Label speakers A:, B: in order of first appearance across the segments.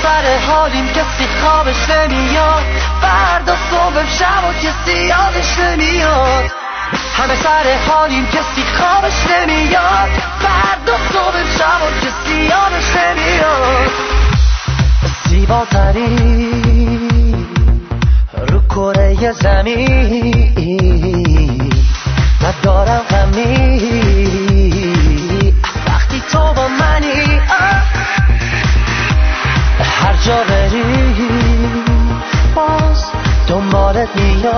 A: سر حالیم کسی خوابش نمیاد، فردا صبح شب و کسی یادش نمیاد. همه سر حالیم کسی خوابش نمیاد، فردا صبح شب و کسی یادش نمیاد. زیباترین رو کره زمین، ندارم غمی وقتی تو با منی. هر جا بری باز دنبالت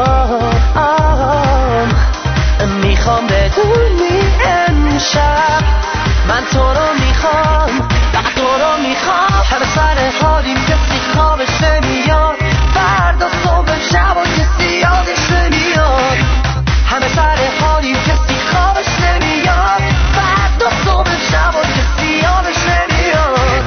A: میام، میخوام بدونی امشب من تو رو میخوام، فقط تو رو میخوام. همه سر حالیم کسی خوابش نمیاد، فردا صبح شب و کسی یادش نمیاد. همه سر حالیم کسی خوابش نمیاد، فردا صبح شب و کسی یادش نمیاد.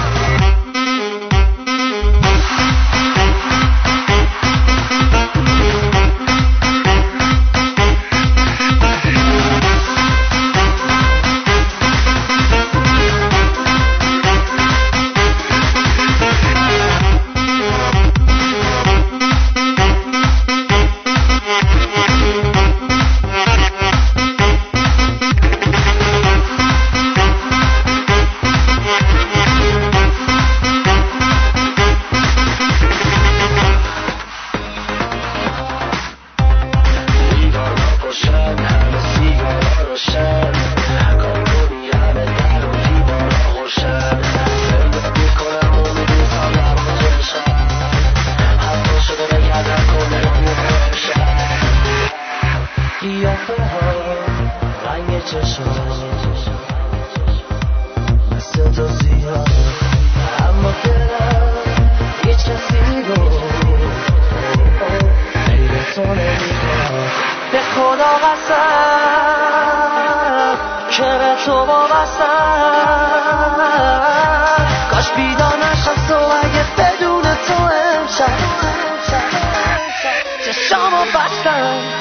A: به خدا قسم که به تو وابستم، کاش بیدار نشم تو اگه بدون تو امشب چشامو بستم.